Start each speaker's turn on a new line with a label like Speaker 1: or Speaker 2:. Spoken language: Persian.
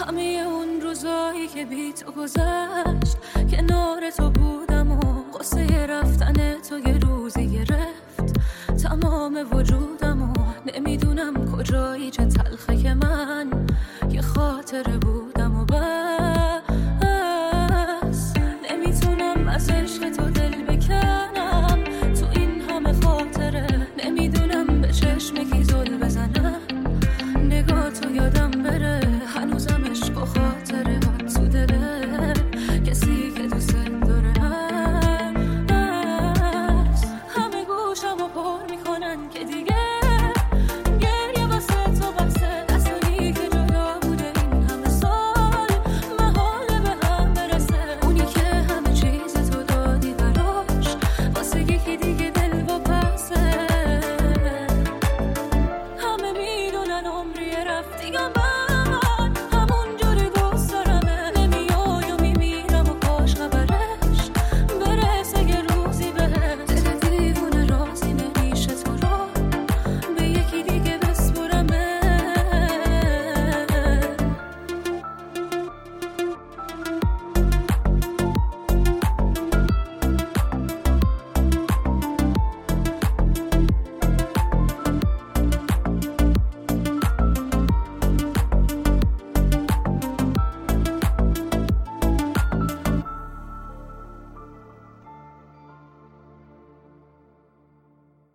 Speaker 1: همه اون روزایی که بی تو گذشت، کنار تو بودم و قصه رفتن تو یه روزی گرفت تمام وجودم و نمیدونم کجایی چه تلخه که من